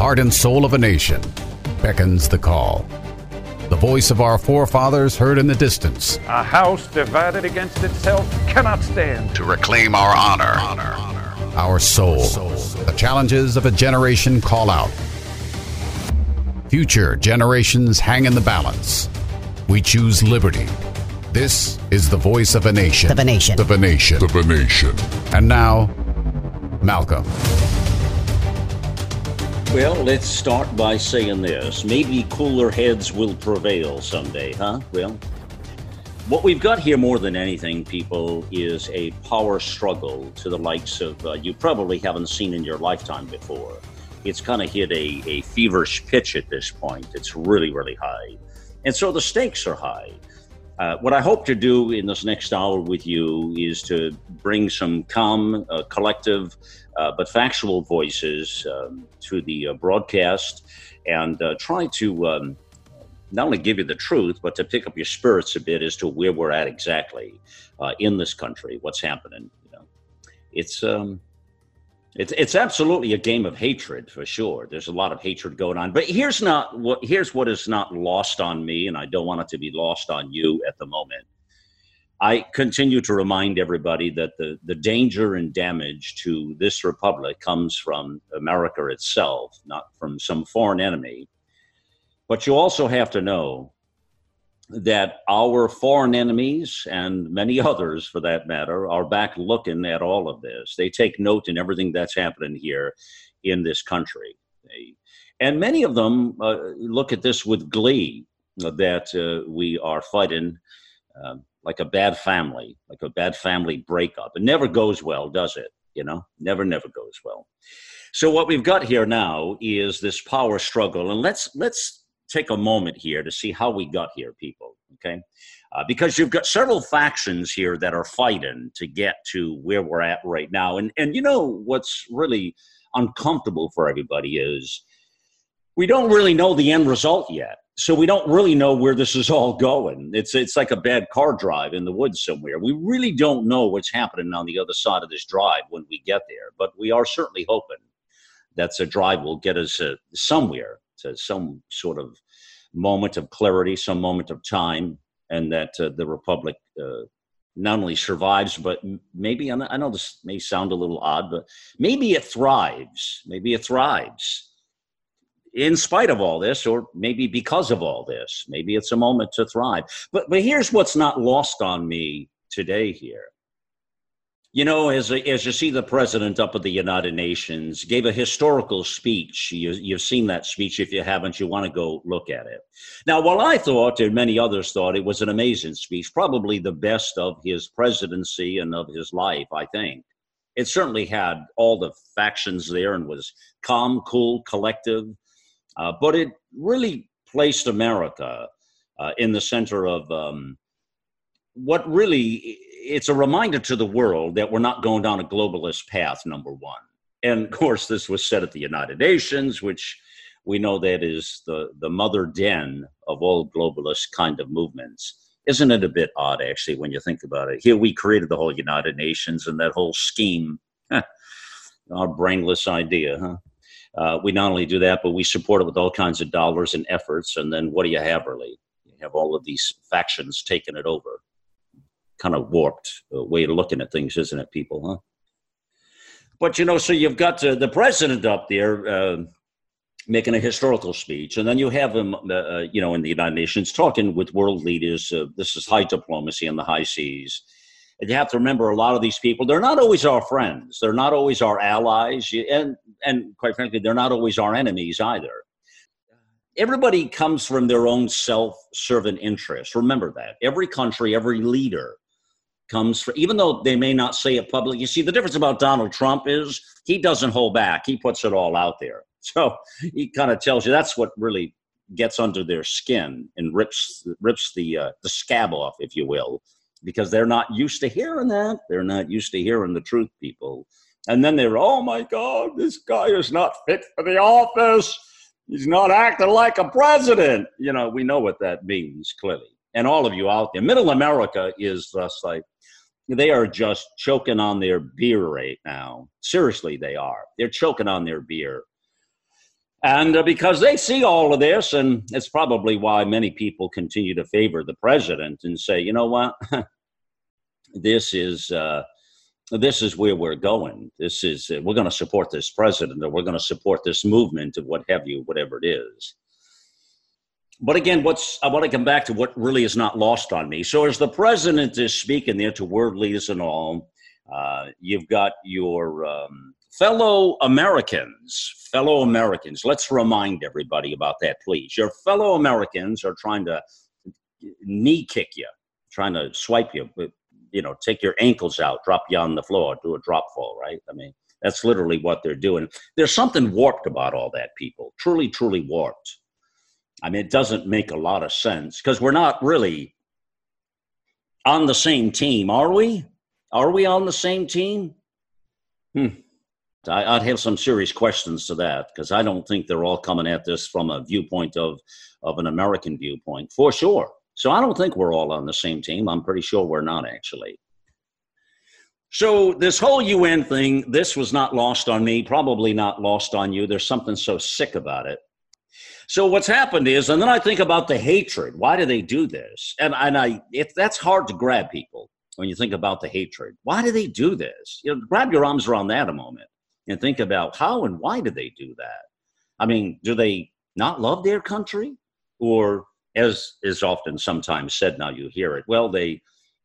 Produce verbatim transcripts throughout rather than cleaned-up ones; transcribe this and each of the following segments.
heart and soul of a nation, beckons the call. The voice of our forefathers heard in the distance. A house divided against itself cannot stand. To reclaim our honor, honor, our soul. The challenges of a generation call out. Future generations hang in the balance. We choose liberty. This is the voice of a nation. Of a nation. Of a nation. Of a nation. And now, Malcolm. Well, let's start by saying this. Maybe cooler heads will prevail someday, huh? Well, what we've got here more than anything, people, is a power struggle to the likes of, uh, you probably haven't seen in your lifetime before. It's kind of hit a, a feverish pitch at this point. It's really, really high. And so the stakes are high. Uh, what I hope to do in this next hour with you is to bring some calm, uh, collective, uh, but factual voices um, to the uh, broadcast and uh, try to um, not only give you the truth, but to pick up your spirits a bit as to where we're at exactly uh, in this country, what's happening. You know, it's um, it's it's absolutely a game of hatred for sure. There's a lot of hatred going on, but here's not what here's what is not lost on me, and I don't want it to be lost on you at the moment. I continue to remind everybody that the the danger and damage to this republic comes from America itself, not from some foreign enemy. But you also have to know that our foreign enemies and many others, for that matter, are back looking at all of this. They take note in everything that's happening here in this country. They, and many of them uh, look at this with glee, uh, that uh, we are fighting uh, like a bad family, like a bad family breakup. It never goes well, does it? You know, never, never goes well. So what we've got here now is this power struggle. And let's let's take a moment here to see how we got here, people, okay? Uh, because you've got several factions here that are fighting to get to where we're at right now. And, and you know what's really uncomfortable for everybody is we don't really know the end result yet. So we don't really know where this is all going. It's, it's like a bad car drive in the woods somewhere. We really don't know what's happening on the other side of this drive when we get there. But we are certainly hoping that the drive will get us uh, somewhere, to some sort of moment of clarity, some moment of time, and that uh, the Republic uh, not only survives, but maybe, I know this may sound a little odd, but maybe it thrives. Maybe it thrives in spite of all this, or maybe because of all this. Maybe it's a moment to thrive. But, but here's what's not lost on me today here. You know, as, as you see the president up at the United Nations gave a historical speech. You, you've seen that speech. If you haven't, you want to go look at it. Now, while I thought, and many others thought, it was an amazing speech, probably the best of his presidency and of his life, I think. It certainly had all the factions there and was calm, cool, collective. Uh, but it really placed America uh, in the center of um, what really... It's a reminder to the world that we're not going down a globalist path, number one. And of course, this was said at the United Nations, which we know that is the, the mother den of all globalist kind of movements. Isn't it a bit odd, actually, when you think about it? Here we created the whole United Nations and that whole scheme, our brainless idea, huh? Uh, we not only do that, but we support it with all kinds of dollars and efforts. And then what do you have, really? You have all of these factions taking it over. Kind of warped uh, way of looking at things, isn't it, people, huh? But, you know, so you've got uh, the president up there uh, making a historical speech, and then you have him, uh, you know, in the United Nations talking with world leaders. Uh, this is high diplomacy on the high seas. And you have to remember a lot of these people, they're not always our friends. They're not always our allies. And, and quite frankly, they're not always our enemies either. Everybody comes from their own self-serving interests. Remember that. Every country, every leader comes from, even though they may not say it publicly. You see, the difference about Donald Trump is he doesn't hold back. He puts it all out there. So he kind of tells you that's what really gets under their skin and rips rips the uh, the scab off, if you will, because they're not used to hearing that. They're not used to hearing the truth, people. And then they're, oh my God, this guy is not fit for the office. He's not acting like a president. You know, we know what that means, clearly. And all of you out there, middle America is just like, they are just choking on their beer right now. Seriously, they are. They're choking on their beer. And uh, because they see all of this, and it's probably why many people continue to favor the president and say, you know what, this is uh, this is where we're going. This is uh, we're going to support this president, or we're going to support this movement, or what have you, whatever it is. But again, what's I want to come back to what really is not lost on me. So as the president is speaking there to world leaders and all, uh, you've got your um, fellow Americans, fellow Americans. Let's remind everybody about that, please. Your fellow Americans are trying to knee kick you, trying to swipe you, you know, take your ankles out, drop you on the floor, do a drop fall, right? I mean, that's literally what they're doing. There's something warped about all that, people. Truly, truly warped. I mean, it doesn't make a lot of sense because we're not really on the same team, are we? Are we on the same team? Hmm. I, I'd have some serious questions to that because I don't think they're all coming at this from a viewpoint of, of an American viewpoint, for sure. So I don't think we're all on the same team. I'm pretty sure we're not, actually. So this whole U N thing, this was not lost on me, probably not lost on you. There's something so sick about it. So what's happened is, and then I think about the hatred. Why do they do this? And, and I, if that's hard to grab people when you think about the hatred. Why do they do this? You know, grab your arms around that a moment and think about how and why do they do that? I mean, do they not love their country? Or, as is often sometimes said, now you hear it, well, they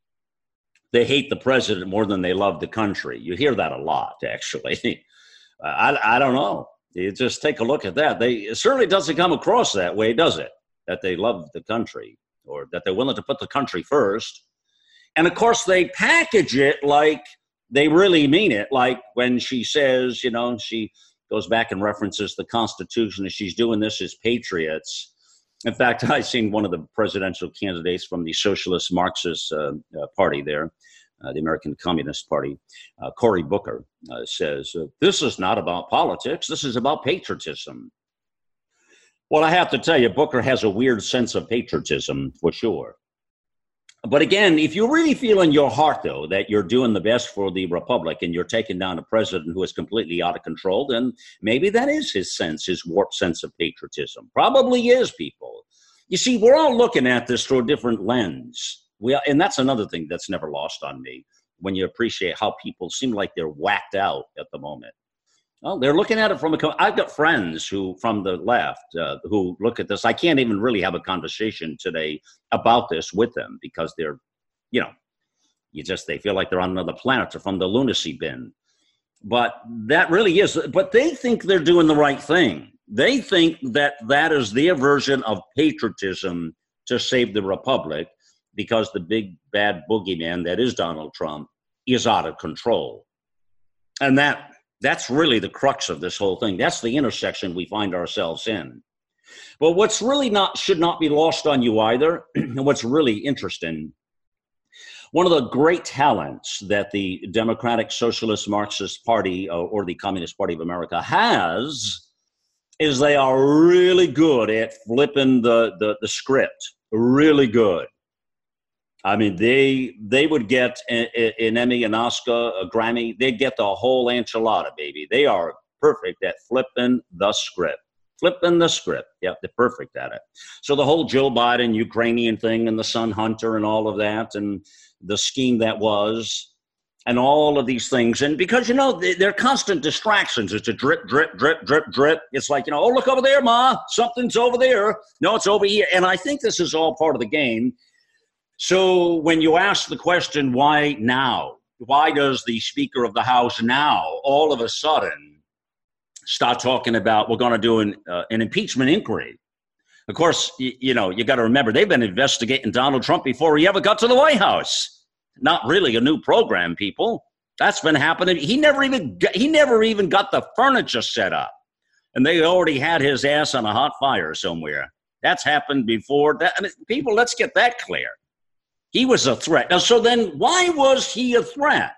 they hate the president more than they love the country. You hear that a lot, actually. I, I don't know. You just take a look at that. They, it certainly doesn't come across that way, does it? That they love the country or that they're willing to put the country first. And, of course, they package it like they really mean it. Like when she says, you know, she goes back and references the Constitution and she's doing this as patriots. In fact, I seen one of the presidential candidates from the Socialist Marxist uh, uh, Party there, uh, the American Communist Party, uh, Cory Booker, uh, says, uh, this is not about politics. This is about patriotism. Well, I have to tell you, Booker has a weird sense of patriotism, for sure. But again, if you really feel in your heart, though, that you're doing the best for the republic and you're taking down a president who is completely out of control, then maybe that is his sense, his warped sense of patriotism. Probably is, people. You see, we're all looking at this through a different lens. We are, and that's another thing that's never lost on me when you appreciate how people seem like they're whacked out at the moment. Well, they're looking at it from a, I've got friends who, from the left, uh, who look at this. I can't even really have a conversation today about this with them because they're, you know, you just, they feel like they're on another planet or from the lunacy bin. But that really is, but they think they're doing the right thing. They think that that is their version of patriotism to save the republic because the big bad boogeyman that is Donald Trump is out of control. And that, That's really the crux of this whole thing. That's the intersection we find ourselves in. But what's really not, should not be lost on you either, and what's really interesting, one of the great talents that the Democratic Socialist Marxist Party uh, or the Communist Party of America has is they are really good at flipping the, the, the script, really good. I mean, they they would get an Emmy, an Oscar, a Grammy. They'd get the whole enchilada, baby. They are perfect at flipping the script. Flipping the script. Yep, they're perfect at it. So the whole Joe Biden Ukrainian thing and the Sun Hunter and all of that and the scheme that was and all of these things. And because, you know, they're constant distractions. It's a drip, drip, drip, drip, drip. It's like, you know, oh, look over there, Ma. Something's over there. No, it's over here. And I think this is all part of the game. So when you ask the question, why now? Why does the Speaker of the House now all of a sudden start talking about we're going to do an, uh, an impeachment inquiry? Of course, y- you know, you got to remember, they've been investigating Donald Trump before he ever got to the White House. Not really a new program, people. That's been happening. He never even got, he never even got the furniture set up. And they already had his ass on a hot fire somewhere. That's happened before. That, I mean, people, let's get that clear. He was a threat. Now, so then why was he a threat?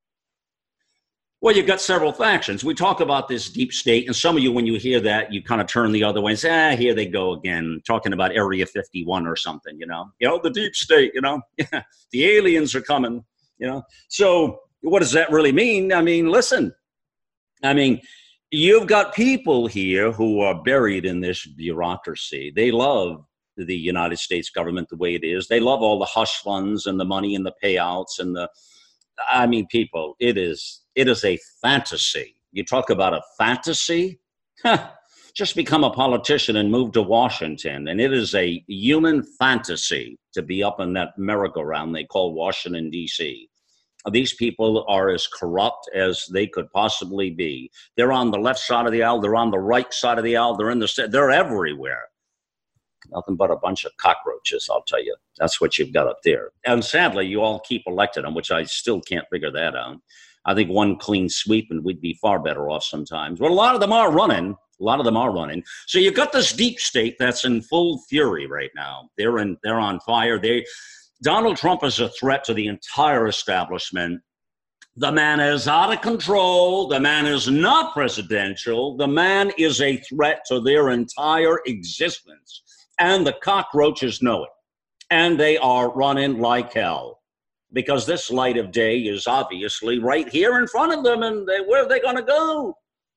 Well, you've got several factions. We talk about this deep state, and some of you, when you hear that, you kind of turn the other way and say, ah, here they go again, talking about Area fifty-one or something, you know. You know, the deep state, you know. The aliens are coming, you know. So what does that really mean? I mean, listen, I mean, you've got people here who are buried in this bureaucracy. They love the United States government the way it is. They love all the hush funds and the money and the payouts and the, I mean, people, it is, it is a fantasy. You talk about a fantasy? Huh. Just become a politician and move to Washington. And it is a human fantasy to be up in that merry-go-round they call Washington, D C. These people are as corrupt as they could possibly be. They're on the left side of the aisle. They're on the right side of the aisle. They're in the, they're everywhere. Nothing but a bunch of cockroaches, I'll tell you. That's what you've got up there. And sadly, you all keep electing them, which I still can't figure that out. I think one clean sweep and we'd be far better off sometimes. But a lot of them are running. A lot of them are running. So you've got this deep state that's in full fury right now. They're in, they're on fire. They, Donald Trump is a threat to the entire establishment. The man is out of control. The man is not presidential. The man is a threat to their entire existence. And the cockroaches know it. And they are running like hell. Because this light of day is obviously right here in front of them. And they, where are they going to go?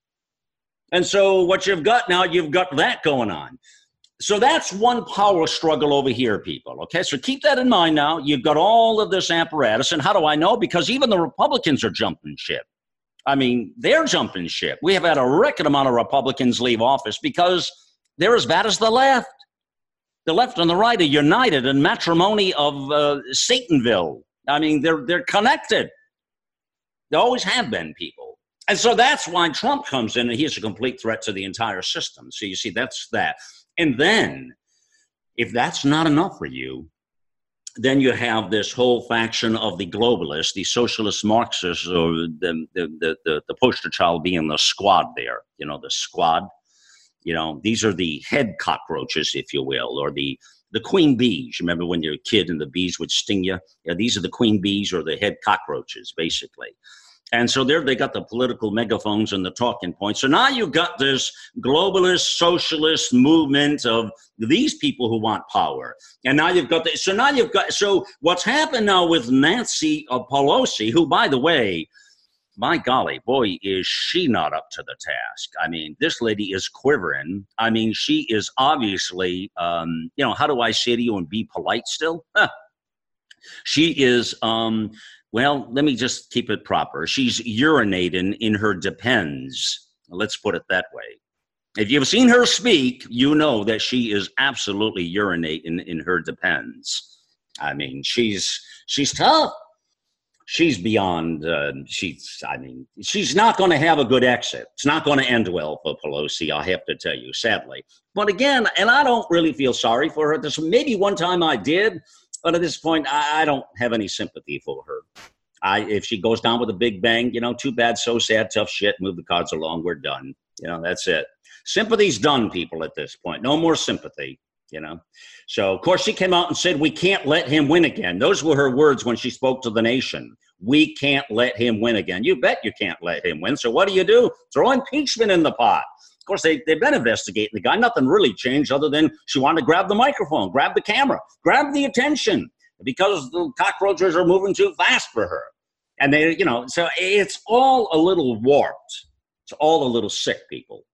And so what you've got now, you've got that going on. So that's one power struggle over here, people. Okay, so keep that in mind now. You've got all of this apparatus. And how do I know? Because even the Republicans are jumping ship. I mean, they're jumping ship. We have had a record amount of Republicans leave office because they're as bad as the left. The left and the right are united in matrimony of uh, Satanville. I mean, they're they're connected. They always have been, people. And so that's why Trump comes in, and he's a complete threat to the entire system. So you see, that's that. And then, if that's not enough for you, then you have this whole faction of the globalists, the socialist Marxists, or the the the, the, the poster child being the squad there, you know, the squad. You know, these are the head cockroaches, if you will, or the, the queen bees. Remember when you're a kid and the bees would sting you? Yeah, these are the queen bees or the head cockroaches, basically. And so there they got the political megaphones and the talking points. So now you've got this globalist, socialist movement of these people who want power. And now you've got the, so now you've got, so what's happened now with Nancy Pelosi, who, by the way, my golly, boy, is she not up to the task. I mean, this lady is quivering. I mean, she is obviously, um, you know, how do I say to you and be polite still? Huh. She is, um, well, let me just keep it proper. She's urinating in her depends. Let's put it that way. If you've seen her speak, you know that she is absolutely urinating in her depends. I mean, she's she's tough. She's beyond, uh, she's, I mean, she's not going to have a good exit. It's not going to end well for Pelosi, I have to tell you, sadly. But again, and I don't really feel sorry for her. There's maybe one time I did, but at this point, I, I don't have any sympathy for her. I, if she goes down with a big bang, you know, too bad, so sad, tough shit, move the cards along, we're done. You know, that's it. Sympathy's done, people, at this point. No more sympathy. You know, so of course she came out and said, we can't let him win again. Those were her words when she spoke to the nation. We can't let him win again. You bet you can't let him win. So what do you do? Throw impeachment in the pot. Of course, they, they've been investigating the guy. Nothing really changed other than she wanted to grab the microphone, grab the camera, grab the attention because the cockroaches are moving too fast for her. And they, you know, so it's all a little warped. It's all a little sick, people.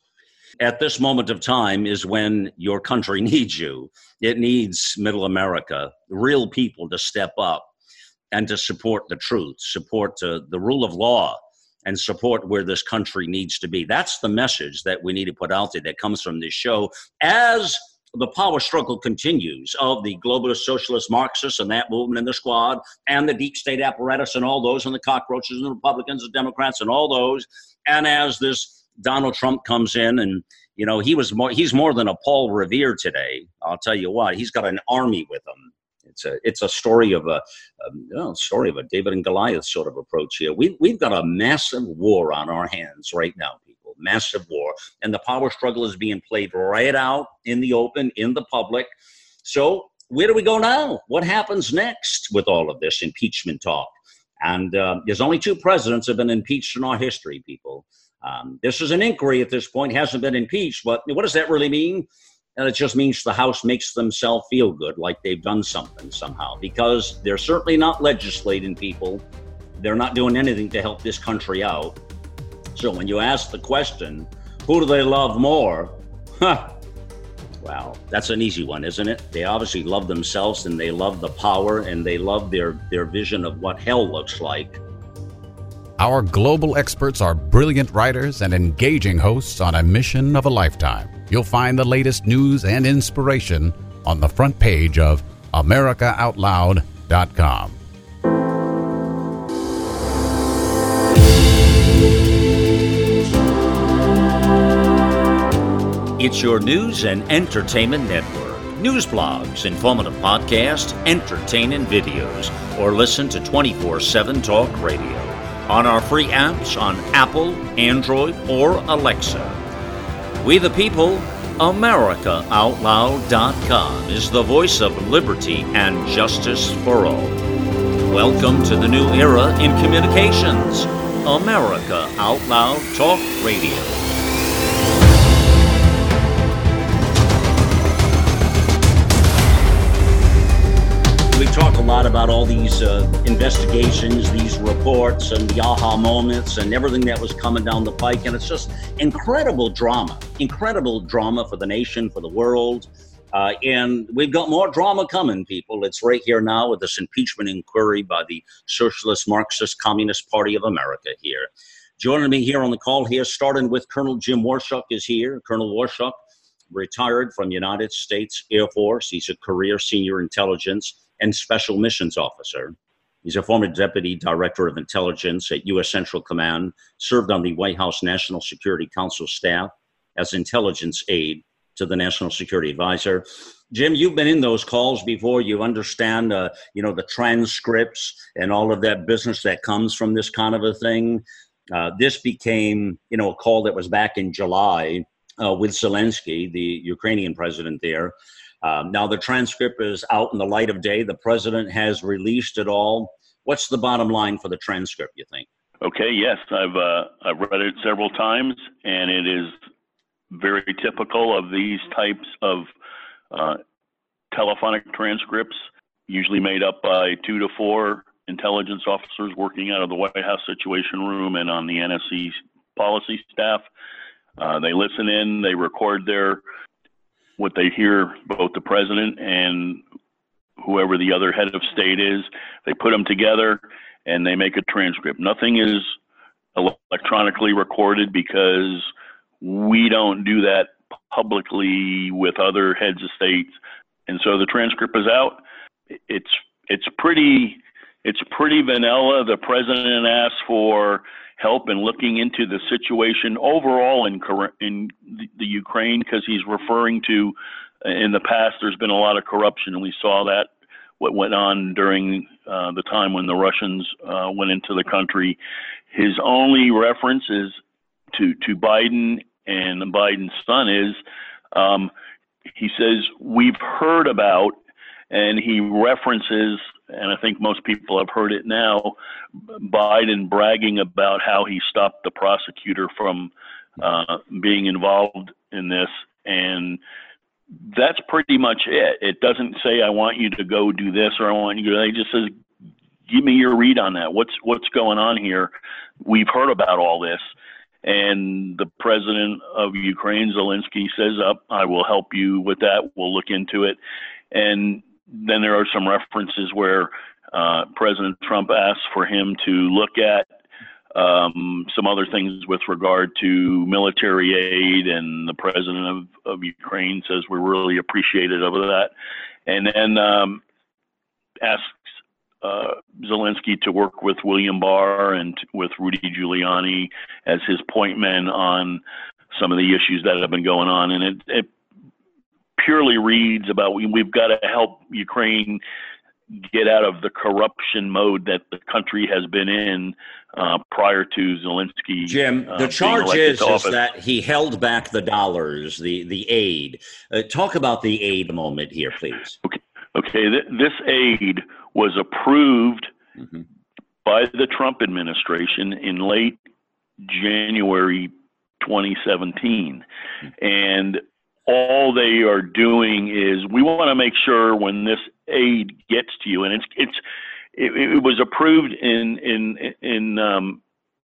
At this moment of time is when your country needs you. It needs middle America, real people to step up and to support the truth, support uh, the rule of law, and support where this country needs to be. That's the message that we need to put out there that comes from this show as the power struggle continues of the globalist, socialist, Marxists and that movement and the squad and the deep state apparatus and all those and the cockroaches and the Republicans and Democrats and all those. And as this Donald Trump comes in and, you know, he was more, he's more than a Paul Revere today. I'll tell you what, he's got an army with him. It's a, it's a story of a, a you know, story of a David and Goliath sort of approach here. We, we've got a massive war on our hands right now, people, massive war. And the power struggle is being played right out in the open, in the public. So where do we go now? What happens next with all of this impeachment talk? And uh, there's only two presidents have been impeached in our history, people. Um, this is an inquiry at this point, hasn't been impeached, but what does that really mean? And it just means the House makes themselves feel good, like they've done something somehow, because they're certainly not legislating, people. They're not doing anything to help this country out. So when you ask the question, who do they love more? Huh. Well, that's an easy one, isn't it? They obviously love themselves, and they love the power, and they love their, their vision of what hell looks like. Our global experts are brilliant writers and engaging hosts on a mission of a lifetime. You'll find the latest news and inspiration on the front page of America Out Loud dot com. It's your news and entertainment network. News blogs, informative podcasts, entertaining videos, or listen to twenty-four seven Talk Radio on our free apps on Apple, Android, or Alexa. We the people, America Out Loud dot com is the voice of liberty and justice for all. Welcome to the new era in communications. America Out Loud Talk Radio. We talk a lot about all these uh, investigations, these reports, and the aha moments, and everything that was coming down the pike. And it's just incredible drama, incredible drama for the nation, for the world. Uh, and we've got more drama coming, people. It's right here now with this impeachment inquiry by the Socialist Marxist Communist Party of America here. Joining me here on the call here, starting with Colonel Jim Waurishuk is here. Colonel Waurishuk, retired from United States Air Force. He's a career senior intelligence and special missions officer. He's a former deputy director of intelligence at U S Central Command, served on the White House National Security Council staff as intelligence aide to the National Security Advisor. Jim, you've been in those calls before. You understand, uh, you know, the transcripts and all of that business that comes from this kind of a thing. Uh, this became, you know, a call that was back in July uh, with Zelensky, the Ukrainian president there. Um, now the transcript is out in the light of day. The president has released it all. What's the bottom line for the transcript, you think? Okay, yes, I've uh, I've read it several times, and it is very typical of these types of uh, telephonic transcripts, usually made up by two to four intelligence officers working out of the White House Situation Room and on the N S C policy staff. Uh, they listen in, they record their what they hear, both the president and whoever the other head of state is. They put them together and they make a transcript. Nothing is electronically recorded because we don't do that publicly with other heads of states. And so the transcript is out. It's it's pretty it's pretty vanilla. The president asked for help in looking into the situation overall in in the Ukraine, because he's referring to, in the past, there's been a lot of corruption, and we saw that what went on during uh, the time when the Russians uh, went into the country. His only reference is to to Biden, and Biden's son is, um, he says, we've heard about, and he references, and I think most people have heard it now, Biden bragging about how he stopped the prosecutor from uh, being involved in this. And that's pretty much it. It doesn't say, I want you to go do this, or I want you to, it just says, give me your read on that. What's, what's going on here? We've heard about all this. And the president of Ukraine, Zelensky, says, up, I will help you with that. We'll look into it. And then there are some references where uh, President Trump asks for him to look at um, some other things with regard to military aid, and the president of, of Ukraine says we're really appreciative of that, and then um, asks uh, Zelensky to work with William Barr and t- with Rudy Giuliani as his point men on some of the issues that have been going on, and it, it purely reads about we, we've got to help Ukraine get out of the corruption mode that the country has been in uh, prior to Zelensky. Jim, the uh, charge is, is office. that he held back the dollars, the, the aid. Uh, talk about the aid a moment here, please. Okay, okay. Th- this aid was approved mm-hmm. by the Trump administration in late January twenty seventeen. Mm-hmm. And all they are doing is, we want to make sure when this aid gets to you, and it's it's it, it was approved in in in um,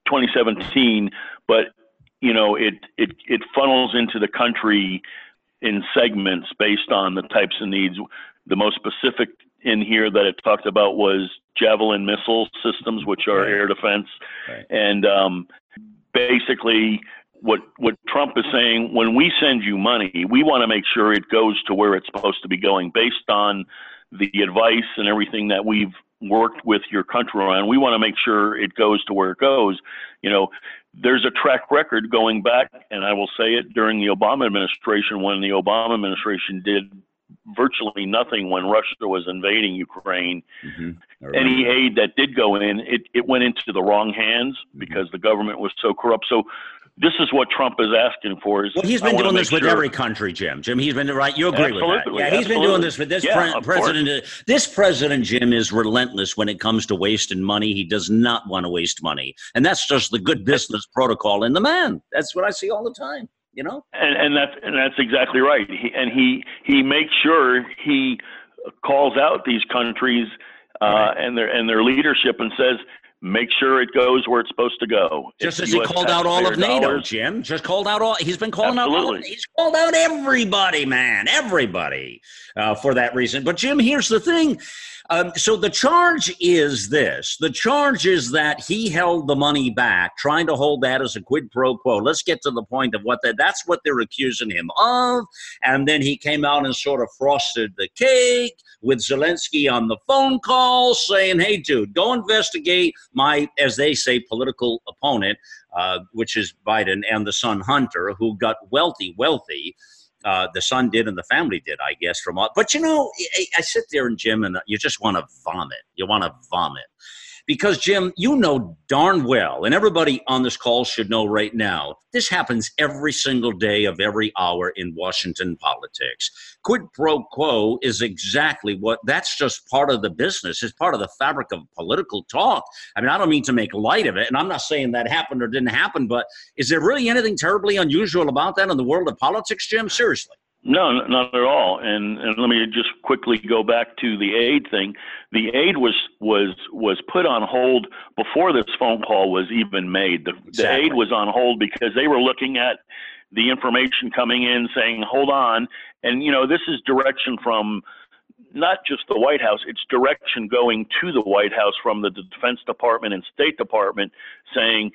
twenty seventeen, but you know, it it it funnels into the country in segments based on the types of needs. The most specific in here that it talked about was Javelin missile systems, which are right. air defense. Right. And um, basically what what Trump is saying, when we send you money, we want to make sure it goes to where it's supposed to be going based on the advice and everything that we've worked with your country on. We want to make sure it goes to where it goes. You know, there's a track record going back, and I will say it, during the Obama administration, when the Obama administration did virtually nothing when Russia was invading Ukraine. Mm-hmm. Any aid that did go in, it, it went into the wrong hands because mm-hmm. the government was so corrupt. So this is what Trump is asking for. Is well, he's been doing this with sure. every country, Jim. Jim, he's been right. You agree absolutely, with that? Yeah, he's absolutely. been doing this with this yeah, pre- president. This president, Jim, is relentless when it comes to wasting money. He does not want to waste money, and that's just the good business protocol in the man. That's what I see all the time. You know, and, and that's and that's exactly right. He, and he he makes sure he calls out these countries uh, right. and their and their leadership and says, make sure it goes where it's supposed to go. Just as he called out all of NATO, Jim. Just called out all. He's been calling out all. Of, he's called out everybody, man, everybody, uh, for that reason. But Jim, here's the thing. Um, so the charge is this. The charge is that he held the money back, trying to hold that as a quid pro quo. Let's get to the point of what that, that's what they're accusing him of. And then he came out and sort of frosted the cake with Zelensky on the phone call saying, hey, dude, go investigate my, as they say, political opponent, uh, which is Biden and the son Hunter, who got wealthy, wealthy. Uh, the son did and the family did, I guess, from all. But, you know, I, I sit there in Jim and you just want to vomit. You want to vomit. Because, Jim, you know darn well, and everybody on this call should know right now, this happens every single day of every hour in Washington politics. Quid pro quo is exactly what, that's just part of the business. It's part of the fabric of political talk. I mean, I don't mean to make light of it, and I'm not saying that happened or didn't happen, but is there really anything terribly unusual about that in the world of politics, Jim? Seriously. No, not at all. And, and let me just quickly go back to the aid thing. The aid was was was put on hold before this phone call was even made. The, exactly. the aid was on hold because they were looking at the information coming in saying, hold on. And, you know, this is direction from not just the White House, it's direction going to the White House from the Defense Department and State Department saying,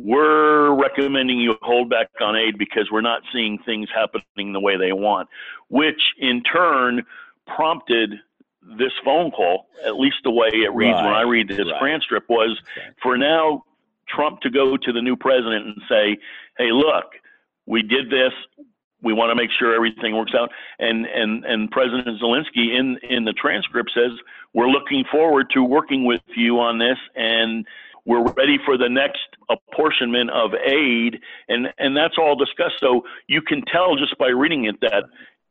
we're recommending you hold back on aid because we're not seeing things happening the way they want, which in turn prompted this phone call, at least the way it reads right. when I read this right. transcript, was okay. for now Trump to go to the new president and say, hey, look, we did this. We want to make sure everything works out. And and and President Zelensky in, in the transcript says, we're looking forward to working with you on this, and we're ready for the next apportionment of aid, and, and that's all discussed. So you can tell just by reading it that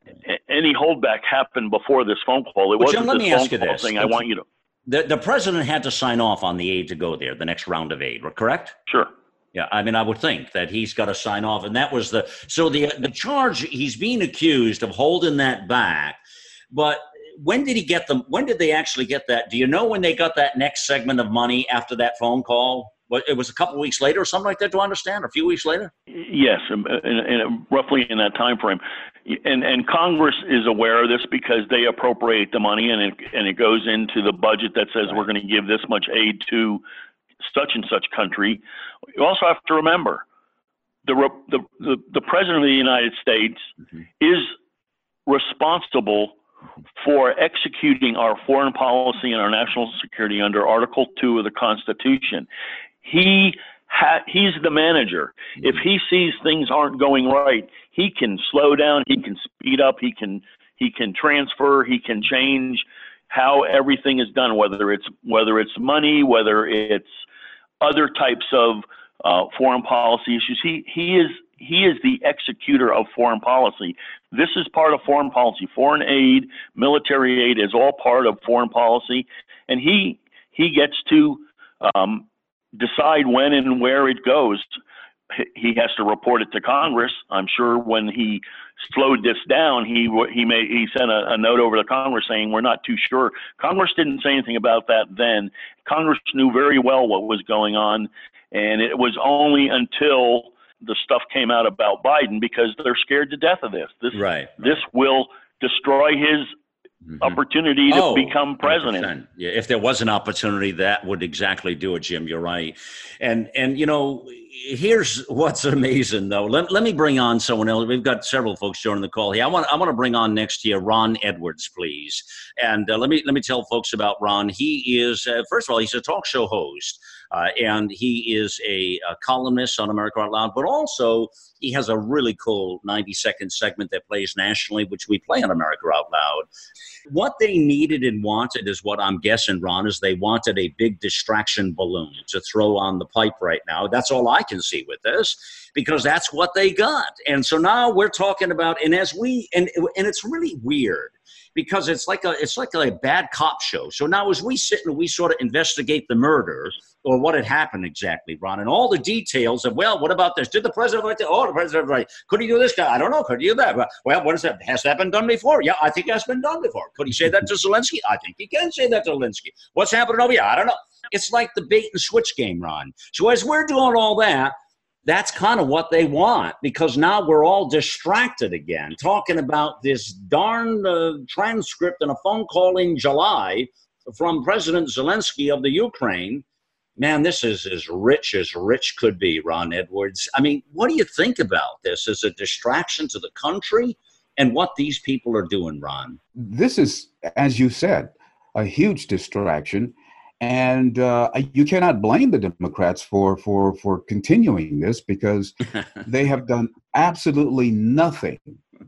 any holdback happened before this phone call. It well, wasn't Jim, let this me phone ask you call this. thing. I want you to. The, the president had to sign off on the aid to go there, the next round of aid, correct? Sure. Yeah, I mean, I would think that he's got to sign off, and that was the so the the charge. He's being accused of holding that back, but when did he get them? When did they actually get that? Do you know when they got that next segment of money after that phone call? What, it was a couple of weeks later or something like that, do I understand? Or a few weeks later? Yes, in, in, roughly in that time frame. And, and Congress is aware of this because they appropriate the money, and it, and it goes into the budget that says right. we're going to give this much aid to such and such country. You also have to remember, the, the, the, the President of the United States mm-hmm. is responsible for executing our foreign policy and our national security under Article two of the Constitution. He ha- he's the manager. If he sees things aren't going right, he can slow down, he can speed up, he can he can transfer, he can change how everything is done, whether it's whether it's money, whether it's other types of uh, foreign policy issues. He he is he is the executor of foreign policy. This is part of foreign policy. Foreign aid, military aid is all part of foreign policy, and he he gets to um, decide when and where it goes. He has to report it to Congress. I'm sure when he slowed this down, he he made he sent a, a note over to Congress saying we're not too sure. Congress didn't say anything about that then. Congress knew very well what was going on, And it was only until the stuff came out about Biden because they're scared to death of this. This, right, this right. will destroy his mm-hmm. opportunity to oh, become president. one hundred percent. Yeah, if there was an opportunity, that would exactly do it, Jim. You're right. And, and you know, here's what's amazing, though. Let, let me bring on someone else. We've got several folks joining the call here. I want I want to bring on next year Ron Edwards, please. And uh, let me let me tell folks about Ron. He is, uh, first of all, he's a talk show host. Uh, and he is a, a columnist on America Out Loud, but also he has a really cool ninety second segment that plays nationally, which we play on America Out Loud. What they needed and wanted is what I'm guessing, Ron, is they wanted a big distraction balloon to throw on the pipe right now. That's all I can see with this, because that's what they got. And so now we're talking about, and as we, and and it's really weird, because it's like a it's like a bad cop show. So now as we sit and we sort of investigate the murder or what had happened exactly, Ron, and all the details of, well, what about this? Did the president write that? Oh, the president right. Could he do this guy? I don't know. Could he do that? Well, what is that? Has that been done before? Yeah, I think that's been done before. Could he say that to Zelensky? I think he can say that to Zelensky. What's happening over here? I don't know. It's like the bait and switch game, Ron. So as we're doing all that, that's kind of what they want, because now we're all distracted again, talking about this darn uh, transcript and a phone call in July from President Zelensky of the Ukraine. Man, this is as rich as rich could be, Ron Edwards. I mean, what do you think about this as a distraction to the country and what these people are doing, Ron? This is, as you said, a huge distraction. And uh, you cannot blame the Democrats for for for continuing this, because they have done absolutely nothing,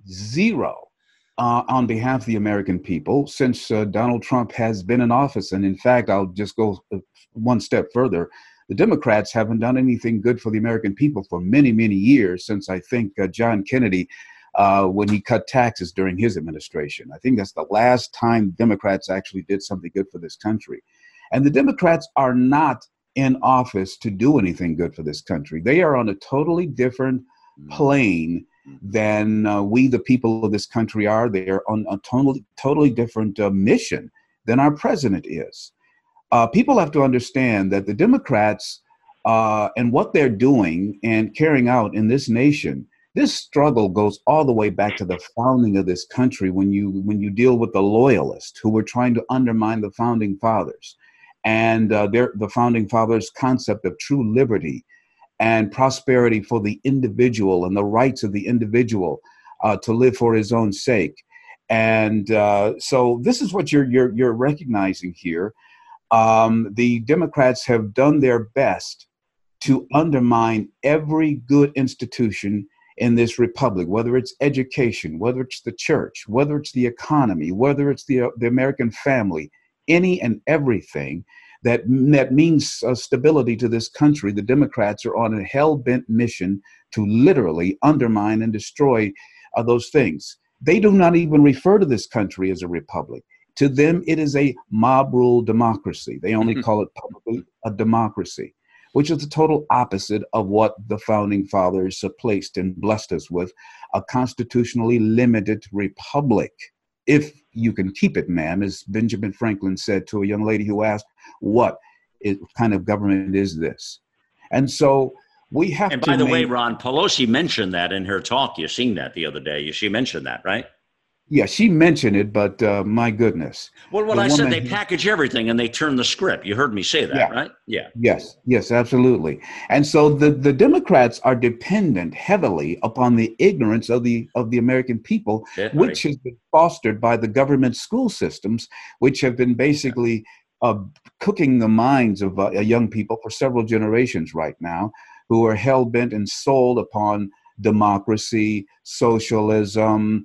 zero, uh, on behalf of the American people since uh, Donald Trump has been in office. And in fact, I'll just go one step further. The Democrats haven't done anything good for the American people for many, many years, since I think uh, John Kennedy, uh, when he cut taxes during his administration. I think that's the last time Democrats actually did something good for this country. And the Democrats are not in office to do anything good for this country. They are on a totally different plane than uh, we, the people of this country, are. They are on a totally, totally different uh, mission than our president is. Uh, people have to understand that the Democrats uh, and what they're doing and carrying out in this nation, this struggle goes all the way back to the founding of this country, when you when you deal with the loyalists who were trying to undermine the founding fathers. And uh, the founding fathers' concept of true liberty and prosperity for the individual and the rights of the individual uh, to live for his own sake. And uh, so this is what you're you're you're recognizing here. Um, the Democrats have done their best to undermine every good institution in this republic, whether it's education, whether it's the church, whether it's the economy, whether it's the uh, the American family. Any and everything that that means uh, stability to this country. The Democrats are on a hell-bent mission to literally undermine and destroy uh, those things. They do not even refer to this country as a republic. To them, it is a mob rule democracy. They only call it publicly a democracy, which is the total opposite of what the founding fathers uh, placed and blessed us with, a constitutionally limited republic. If you can keep it, ma'am, as Benjamin Franklin said to a young lady who asked, what is, kind of government is this? And so we have to. And by the make, way, Ron, Pelosi mentioned that in her talk. You seen that the other day. She mentioned that, right? Yeah, she mentioned it, but uh, my goodness. Well, what I said, they package everything and they turn the script. You heard me say that, yeah. right? Yeah. Yes, yes, absolutely. And so the, the Democrats are dependent heavily upon the ignorance of the of the American people, yeah, which right. has been fostered by the government school systems, which have been basically uh, cooking the minds of uh, young people for several generations right now, who are hell-bent and sold upon democracy, socialism,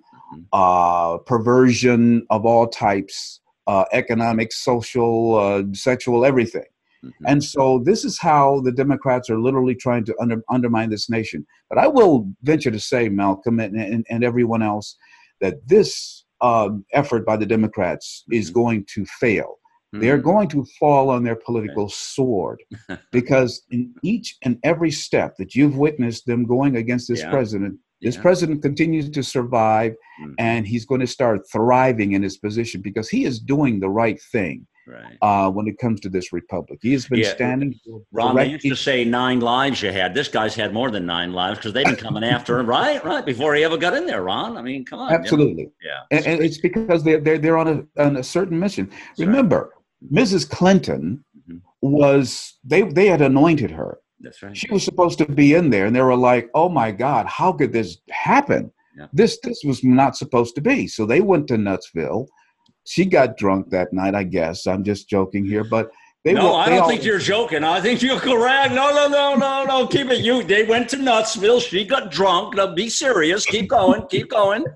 uh, perversion of all types, uh, economic, social, uh, sexual, everything. Mm-hmm. And so this is how the Democrats are literally trying to under, undermine this nation. But I will venture to say, Malcolm, and, and, and everyone else, that this uh, effort by the Democrats mm-hmm. is going to fail. Mm-hmm. They're going to fall on their political okay. sword, because in each and every step that you've witnessed them going against this yeah. president, this yeah. president continues to survive, mm-hmm. and he's going to start thriving in his position because he is doing the right thing. right. uh, when it comes to this republic. He has been Yeah. standing for Ron, they direct used to say nine lives you had. This guy's had more than nine lives because they've been coming after him, right? Right. Before he ever got in there, Ron. I mean, come on. Absolutely. You know? Yeah. And, and it's because they're, they're, they're on, a, on a certain mission. That's Remember, right. Missus Clinton Mhm. was, they, they had anointed her. That's right. She was supposed to be in there, and they were like, oh, my God, how could this happen? Yeah. This this was not supposed to be. So they went to Nutsville. She got drunk that night, I guess. I'm just joking here, but they no, were, I they don't all, think you're joking. I think you're correct. No, no, no, no, no. Keep it. You. They went to Nutsville. She got drunk. No, be serious. Keep going. Keep going.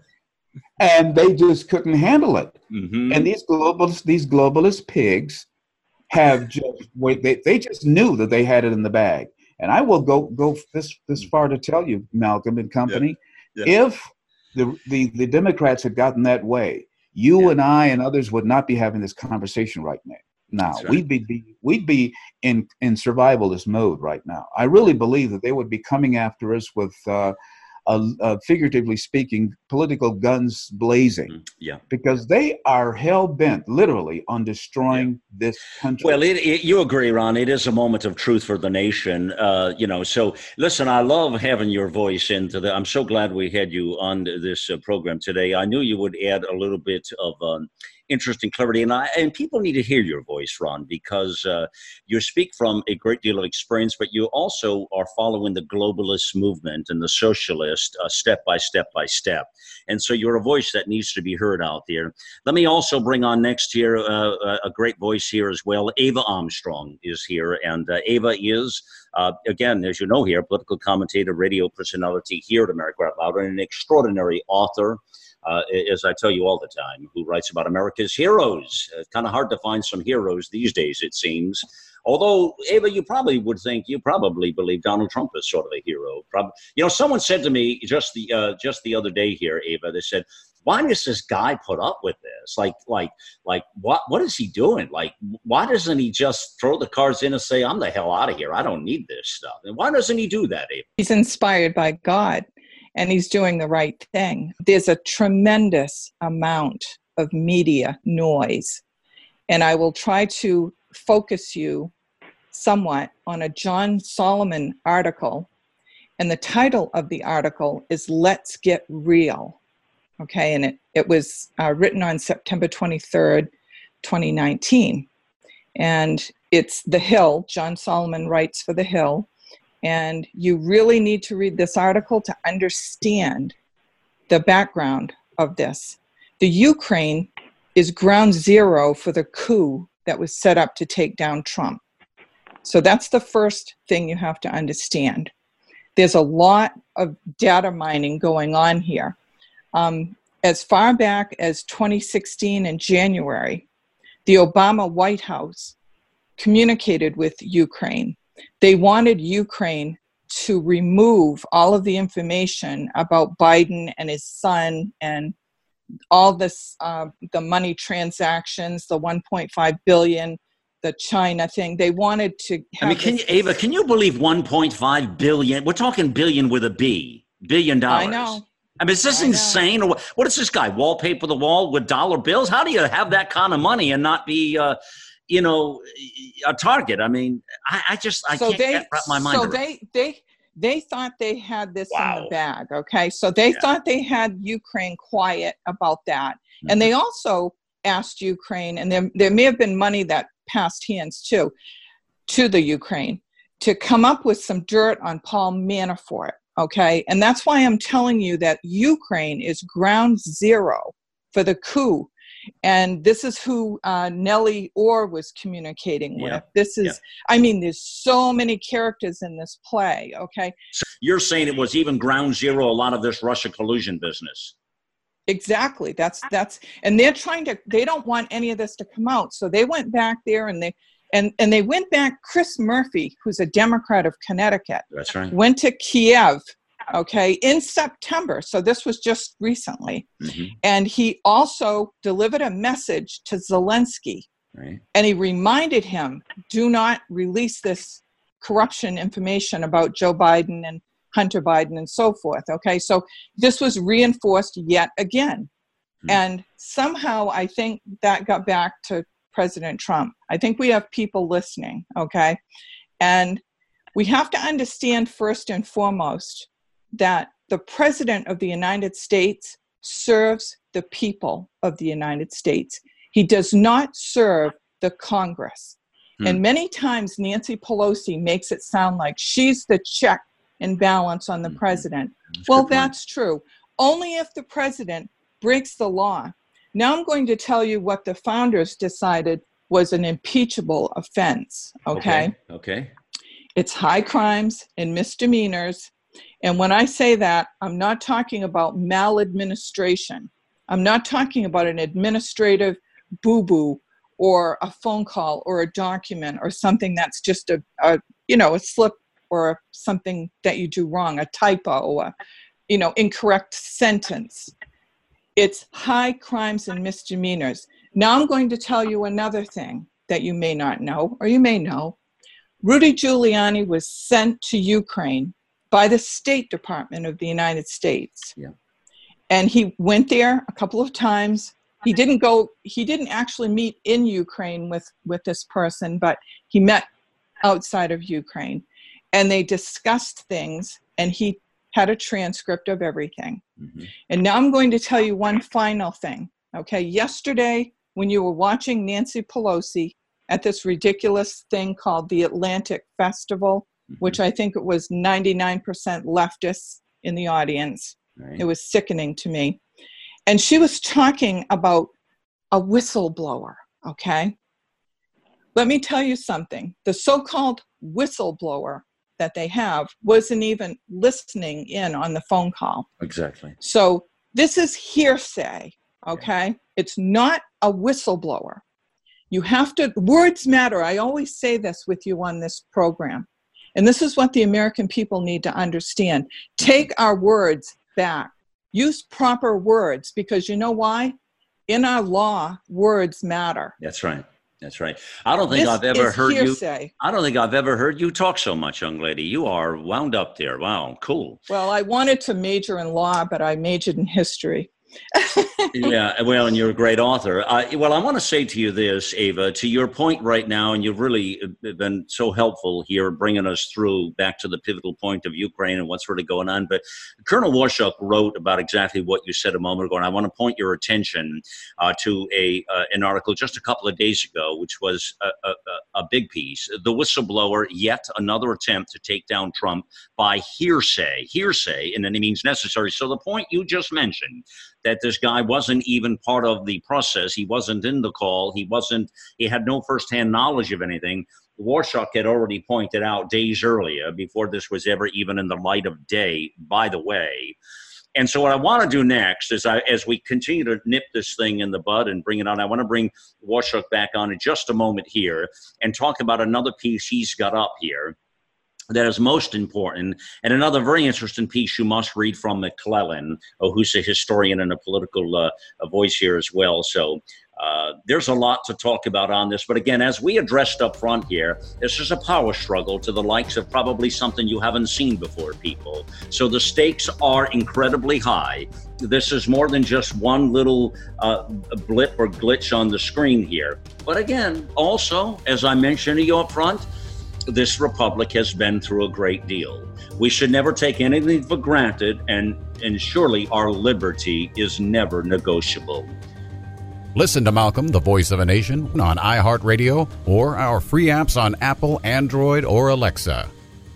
and they just couldn't handle it. Mm-hmm. And these globalist these globalist pigs have just wait. They they just knew that they had it in the bag. And I will go go this this far to tell you, Malcolm and company, Yeah. Yeah. if the, the the Democrats had gotten that way, you Yeah. and I and others would not be having this conversation right now. Now That's right. we'd be, be we'd be in in survivalist mode right now. I really believe that they would be coming after us with, uh, uh, uh, figuratively speaking, political guns blazing, Yeah. because they are hell bent, literally, on destroying this country. Well, it, it, you agree, Ron. It is a moment of truth for the nation. Uh, you know, so listen, I love having your voice into the. I'm so glad we had you on this uh, program today. I knew you would add a little bit of um, interest and clarity, and I and people need to hear your voice, Ron, because uh, you speak from a great deal of experience, but you also are following the globalist movement and the socialist uh, step by step by step, and so you're a voice that needs to be heard out there. Let me also bring on next here uh, a great voice here as well. Ava Armstrong is here, and uh, Ava is, uh, again, as you know here, political commentator, radio personality here at America Out Loud, and an extraordinary author, uh, as I tell you all the time, who writes about America's heroes. It's kind of hard to find some heroes these days, it seems. Although, Ava, you probably would think, you probably believe Donald Trump is sort of a hero. Probably, you know, someone said to me just the uh, just the other day here, Ava, they said, why does this guy put up with this? Like, like, like, what, what is he doing? Like, why doesn't he just throw the cards in and say, I'm the hell out of here. I don't need this stuff. And why doesn't he do that, Ava? He's inspired by God, and he's doing the right thing. There's a tremendous amount of media noise, and I will try to focus you somewhat on a John Solomon article, and the title of the article is Let's Get Real. Okay, and it, it was uh, written on September twenty-third, twenty nineteen. And it's The Hill. John Solomon writes for The Hill. And you really need to read this article to understand the background of this. The Ukraine is ground zero for the coup that was set up to take down Trump. So that's the first thing you have to understand. There's a lot of data mining going on here. Um, as far back as twenty sixteen in January, the Obama White House communicated with Ukraine. They wanted Ukraine to remove all of the information about Biden and his son and all this, uh, the money transactions, the one point five billion, the China thing. They wanted to have I mean, can you, Ava, can you believe one point five billion? We're talking billion with a B, billion dollars. I know. I mean, is this I know. insane? Or what, what is this guy, wallpaper the wall with dollar bills? How do you have that kind of money and not be, uh, you know, a target? I mean, I, I just, I so can't they, get, wrap my mind so around it. they, they, they thought they had this in Wow. the bag. Okay. So they Yeah. thought they had Ukraine quiet about that. Mhm. And they also asked Ukraine, and there, there may have been money that passed hands too, to the Ukraine, to come up with some dirt on Paul Manafort. Okay. And that's why I'm telling you that Ukraine is ground zero for the coup. And this is who uh, Nellie Orr was communicating with. Yeah. This is, Yeah. I mean, there's so many characters in this play. Okay. So you're saying it was even ground zero, a lot of this Russia collusion business. Exactly. That's, that's, and they're trying to, they don't want any of this to come out. So they went back there and they, and, and they went back, Chris Murphy, who's a Democrat of Connecticut, That's right. went to Kiev, okay, in September. So this was just recently. Mhm. And he also delivered a message to Zelensky, Right. and he reminded him, do not release this corruption information about Joe Biden and Hunter Biden and so forth. Okay, so this was reinforced yet again. Hmm. And somehow I think that got back to President Trump. I think we have people listening, okay? And we have to understand first and foremost that the President of the United States serves the people of the United States. He does not serve the Congress. Hmm. And many times Nancy Pelosi makes it sound like she's the check and balance on the mm-hmm. president. That's well, that's true. Only if the president breaks the law. Now I'm going to tell you what the founders decided was an impeachable offense, okay? Okay. okay. It's high crimes and misdemeanors. And when I say that, I'm not talking about maladministration. I'm not talking about an administrative boo-boo or a phone call or a document or something that's just a, a you know, a slip or something that you do wrong, a typo or a, you know, incorrect sentence. It's high crimes and misdemeanors. Now I'm going to tell you another thing that you may not know, or you may know. Rudy Giuliani was sent to Ukraine by the State Department of the United States. Yeah. And he went there a couple of times. He didn't go, he didn't actually meet in Ukraine with, with this person, but he met outside of Ukraine. And they discussed things, and he had a transcript of everything. Mm-hmm. And now I'm going to tell you one final thing. Okay, yesterday, when you were watching Nancy Pelosi at this ridiculous thing called the Atlantic Festival, mm-hmm. which I think it was ninety-nine percent leftists in the audience. Right. It was sickening to me. And she was talking about a whistleblower, okay? Let me tell you something. The so-called whistleblower that they have wasn't even listening in on the phone call. Exactly. So this is hearsay, okay? It's not a whistleblower. You have to, words matter. I always say this with you on this program. And this is what the American people need to understand. Take our words back. Use proper words, because you know why? In our law, words matter. That's right. That's right. I don't think this I've ever heard hearsay. you. I don't think I've ever heard you talk so much, young lady. You are wound up there. Wow, cool. Well, I wanted to major in law, but I majored in history. Yeah, well, and you're a great author. Uh, well, I want to say to you this, Ava, to your point right now, and you've really been so helpful here bringing us through back to the pivotal point of Ukraine and what's really going on. But Colonel Washuk wrote about exactly what you said a moment ago, and I want to point your attention uh, to a uh, an article just a couple of days ago, which was a, a, a big piece. The whistleblower, yet another attempt to take down Trump by hearsay. Hearsay in any means necessary. So the point you just mentioned, that this guy wasn't even part of the process. He wasn't in the call. He wasn't, he had no firsthand knowledge of anything. Washuk had already pointed out days earlier, before this was ever even in the light of day, by the way. And so what I want to do next is, I, as we continue to nip this thing in the bud and bring it on, I want to bring Washuk back on in just a moment here and talk about another piece he's got up here that is most important, and another very interesting piece you must read from McClellan, oh, who's a historian and a political uh, a voice here as well. So uh, there's a lot to talk about on this. But again, as we addressed up front here, this is a power struggle to the likes of probably something you haven't seen before, people. So the stakes are incredibly high. This is more than just one little uh, blip or glitch on the screen here. But again, also, as I mentioned to you up front, this republic has been through a great deal. We should never take anything for granted, and, and surely our liberty is never negotiable. Listen to Malcolm, the Voice of a Nation, on iHeartRadio or our free apps on Apple, Android, or Alexa.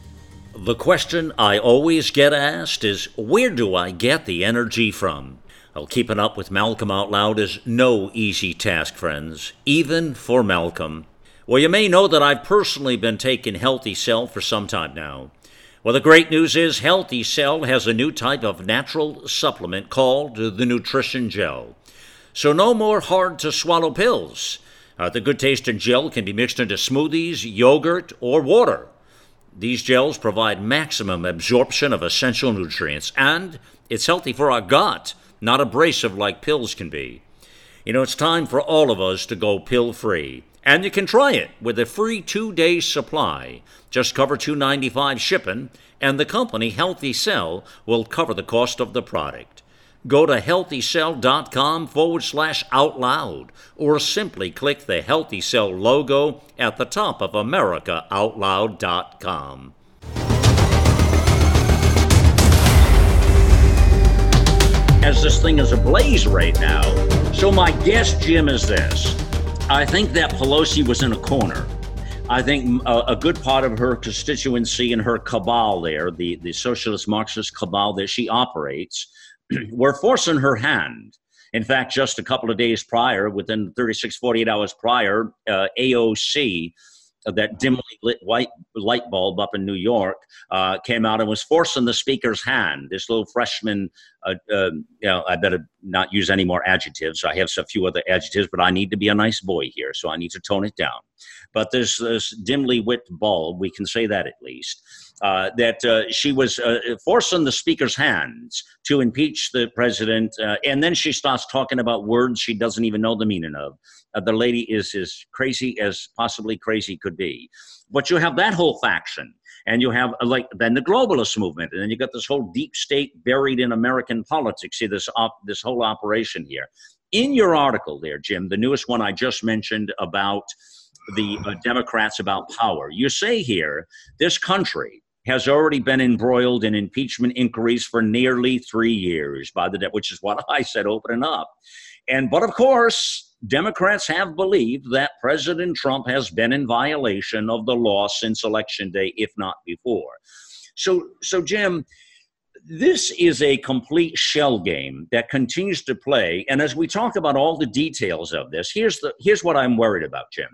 The question I always get asked is, where do I get the energy from? Well, keeping up with Malcolm Out Loud is no easy task, friends, even for Malcolm. Well, you may know that I've personally been taking Healthy Cell for some time now. Well, the great news is Healthy Cell has a new type of natural supplement called the Nutrition Gel. So no more hard-to-swallow pills. Uh, the good-tasting gel can be mixed into smoothies, yogurt, or water. These gels provide maximum absorption of essential nutrients, and it's healthy for our gut, not abrasive like pills can be. You know, it's time for all of us to go pill-free. And you can try it with a free two-day supply. Just cover two dollars and ninety-five cents shipping, and the company Healthy Cell will cover the cost of the product. Go to healthycell.com forward slash out loud, or simply click the Healthy Cell logo at the top of America Out Loud dot com. As this thing is ablaze right now, so my guess, Jim, is this. I think that Pelosi was in a corner. I think a, a good part of her constituency and her cabal there, the, the socialist Marxist cabal that she operates, were forcing her hand. In fact, just a couple of days prior, within thirty-six, forty-eight hours prior, uh, A O C, uh, that dimly lit white light bulb up in New York, uh, came out and was forcing the speaker's hand. This little freshman, uh, uh, you know, I better not use any more adjectives. I have a few other adjectives, but I need to be a nice boy here, so I need to tone it down. But this, this dimly lit bulb, we can say that at least, uh, that uh, she was uh, forcing the speaker's hands to impeach the president, uh, and then she starts talking about words she doesn't even know the meaning of. Uh, the lady is as crazy as possibly crazy could be. But you have that whole faction, and you have uh, like then the globalist movement, and then you got this whole deep state buried in American politics. See this op- this whole operation here. In your article there, Jim, the newest one I just mentioned about the uh, Democrats about power, you say here this country has already been embroiled in impeachment inquiries for nearly three years by the, which is what I said opening up. And but of course, Democrats have believed that President Trump has been in violation of the law since Election Day, if not before. So, so Jim, this is a complete shell game that continues to play. And as we talk about all the details of this, here's the here's what I'm worried about, Jim.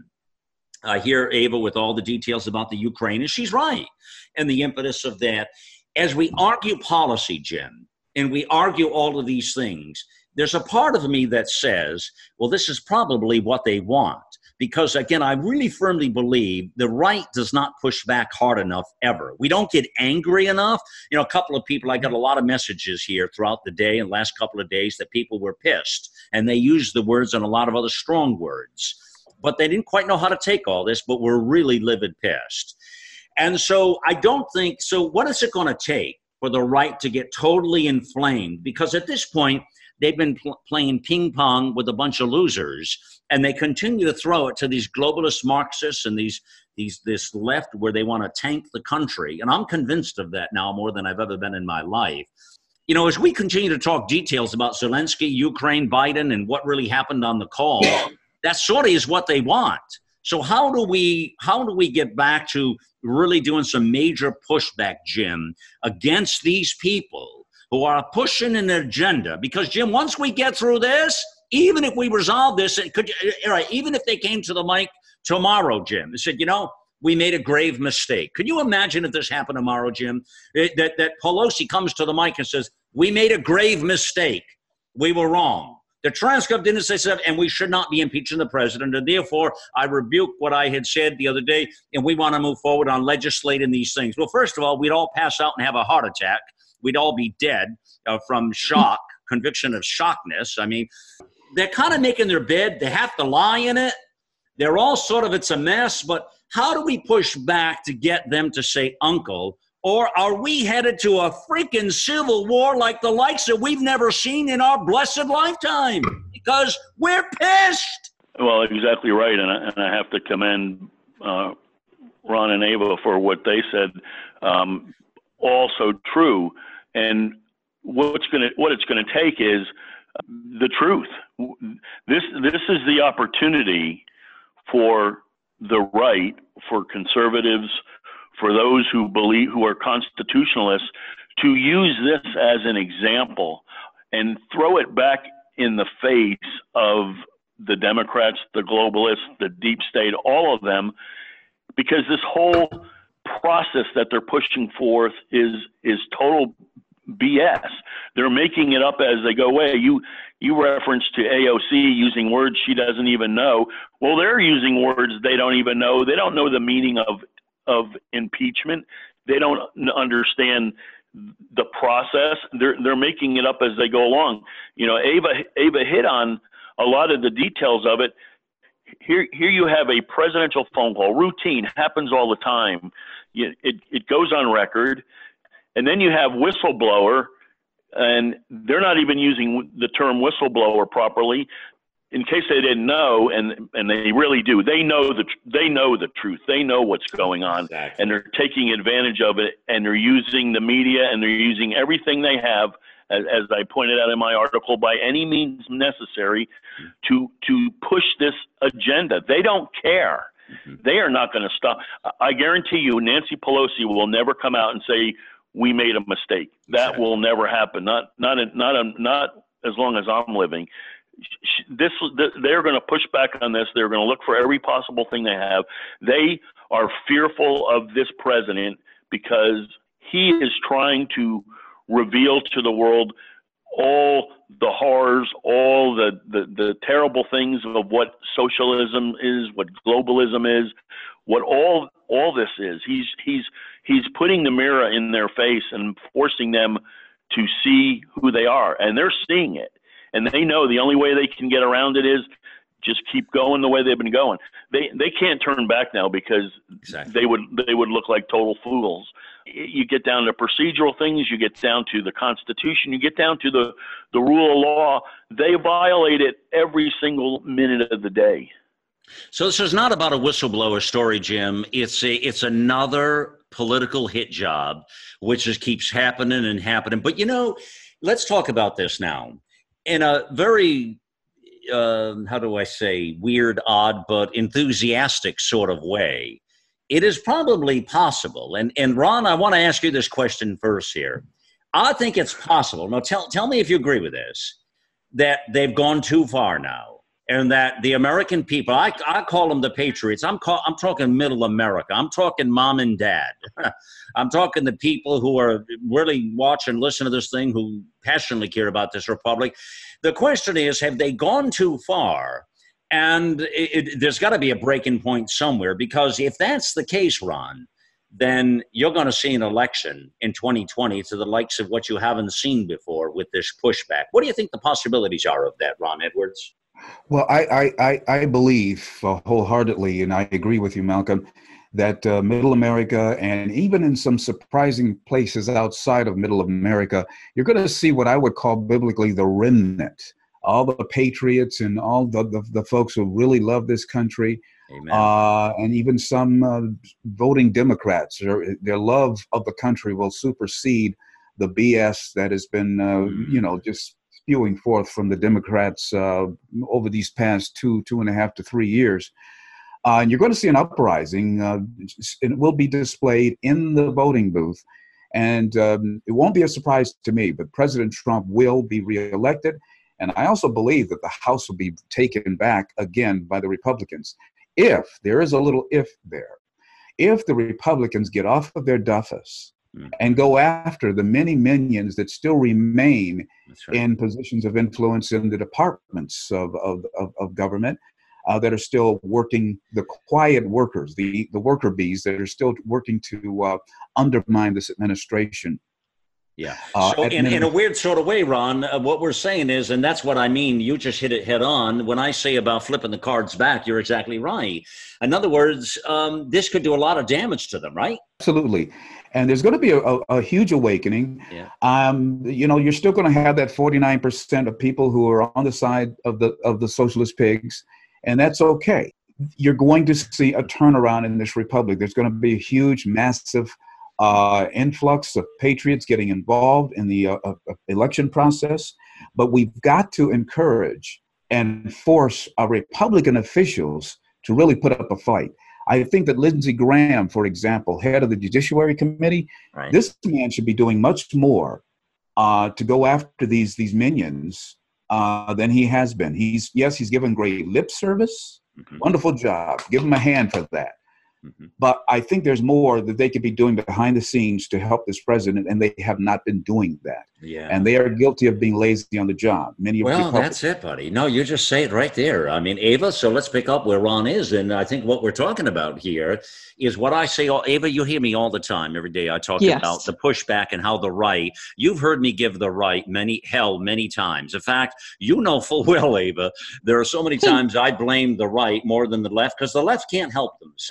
I hear Ava with all the details about the Ukraine, and she's right. And the impetus of that, as we argue policy, Jim, and we argue all of these things, there's a part of me that says, well, this is probably what they want. Because, again, I really firmly believe the right does not push back hard enough ever. We don't get angry enough. You know, a couple of people, I got a lot of messages here throughout the day and last couple of days that people were pissed. And they used the words and a lot of other strong words. But they didn't quite know how to take all this, but were really livid pissed. And so I don't think, so what is it going to take for the right to get totally inflamed? Because at this point, they've been pl- playing ping pong with a bunch of losers, and they continue to throw it to these globalist Marxists and these these this left where they want to tank the country. And I'm convinced of that now more than I've ever been in my life. You know, as we continue to talk details about Zelensky, Ukraine, Biden, and what really happened on the call, that sort of is what they want. So how do we how do we get back to really doing some major pushback, Jim, against these people who are pushing an agenda? Because, Jim, once we get through this, even if we resolve this, it could, all right, even if they came to the mic tomorrow, Jim, and said, you know, we made a grave mistake. Could you imagine if this happened tomorrow, Jim, it, that, that Pelosi comes to the mic and says, we made a grave mistake. We were wrong. The transcript didn't say so, and we should not be impeaching the president. And therefore, I rebuke what I had said the other day, and we want to move forward on legislating these things. Well, first of all, we'd all pass out and have a heart attack. We'd all be dead uh, from shock, conviction of shockness. I mean, they're kind of making their bed. They have to lie in it. They're all sort of, it's a mess. But how do we push back to get them to say uncle? Or are we headed to a freaking civil war like the likes that we've never seen in our blessed lifetime? Because we're pissed. Well, exactly right. And I, and I have to commend uh, Ron and Ava for what they said. Um, also true. And what's going to what it's going to take is the truth. This this is the opportunity for the right, for conservatives, for those who believe, who are constitutionalists, to use this as an example and throw it back in the face of the Democrats, the globalists, the deep state, all of them, because this whole process that they're pushing forth is is total B S. They're making it up as they go away. You you referenced to A O C using words she doesn't even know. Well, they're using words they don't even know. They don't know the meaning of of impeachment. They don't understand the process. They're they're making it up as they go along. You know, Ava Ava hit on a lot of the details of it. Here here you have a presidential phone call, routine, happens all the time. You, it it goes on record, and then you have whistleblower And they're not even using the term whistleblower properly. In case they didn't know, and and they really do, they know the they know the truth. They know what's going on, exactly. And they're taking advantage of it. And they're using the media, and they're using everything they have, as, as I pointed out in my article, by any means necessary, to to push this agenda. They don't care. Mm-hmm. They are not going to stop. I guarantee you, Nancy Pelosi will never come out and say we made a mistake. That exactly. will never happen. Not not not a, not as long as I'm living. This they're going to push back on this. They're going to look for every possible thing they have. They are fearful of this president because he is trying to reveal to the world all the horrors, all the, the, the terrible things of what socialism is, what globalism is, what all all this is. He's he's he's putting the mirror in their face and forcing them to see who they are, and they're seeing it. And they know the only way they can get around it is just keep going the way they've been going. They they can't turn back now because exactly. they would they would look like total fools. You get down to procedural things, you get down to the Constitution, you get down to the, the rule of law. They violate it every single minute of the day. So this is not about a whistleblower story, Jim. It's a it's another political hit job, which just keeps happening and happening. But, you know, let's talk about this now. In a very, uh, how do I say, weird, odd, but enthusiastic sort of way, it is probably possible. And, and Ron, I want to ask you this question first here. I think it's possible. Now, tell, tell me if you agree with this, that they've gone too far now. And that the American people, I, I call them the patriots. I'm call, I'm talking middle America. I'm talking mom and dad. I'm talking the people who are really watch and listen to this thing, who passionately care about this republic. The question is, have they gone too far? And it, it, there's got to be a breaking point somewhere, because if that's the case, Ron, then you're going to see an election in twenty twenty to the likes of what you haven't seen before with this pushback. What do you think the possibilities are of that, Ron Edwards? Well, I, I, I believe uh, wholeheartedly, and I agree with you, Malcolm, that uh, Middle America, and even in some surprising places outside of Middle America, you're going to see what I would call biblically the remnant, all the patriots and all the, the, the folks who really love this country. Amen. Uh, and even some uh, voting Democrats. Their, their love of the country will supersede the B S that has been, uh, mm. you know, just spewing forth from the Democrats uh, over these past two, two and a half to three years. Uh, and you're going to see an uprising. Uh, it will be displayed in the voting booth. And um, it won't be a surprise to me, but President Trump will be reelected. And I also believe that the House will be taken back again by the Republicans. If, there is a little if there, if the Republicans get off of their duffus and go after the many minions that still remain right. in positions of influence in the departments of, of, of, of government uh, that are still working, the quiet workers, the, the worker bees that are still working to uh, undermine this administration. Yeah. Uh, so in, in a weird sort of way, Ron, uh, what we're saying is, and that's what I mean, you just hit it head on. When I say about flipping the cards back, you're exactly right. In other words, um, this could do a lot of damage to them, right? Absolutely. And there's going to be a, a, a huge awakening. Yeah. Um, you know, you're still going to have that forty-nine percent of people who are on the side of the of the socialist pigs, and that's okay. You're going to see a turnaround in this republic. There's going to be a huge, massive uh, influx of patriots getting involved in the uh, uh, election process. But we've got to encourage and force our Republican officials to really put up a fight. I think that Lindsey Graham, for example, head of the Judiciary Committee, right. this man should be doing much more uh, to go after these these minions uh, than he has been. He's yes, he's given great lip service, mm-hmm. wonderful job. Give him a hand for that. Mm-hmm. But I think there's more that they could be doing behind the scenes to help this president, and they have not been doing that. Yeah. And they are guilty of being lazy on the job. Many well, that's it, buddy. No, you just say it right there. I mean, Ava, so let's pick up where Ron is. And I think what we're talking about here is what I say. Oh, Ava, you hear me all the time. Every day I talk yes. about the pushback and how the right, you've heard me give the right many hell many times. In fact, you know full well, Ava, there are so many times I blame the right more than the left because the left can't help themselves. They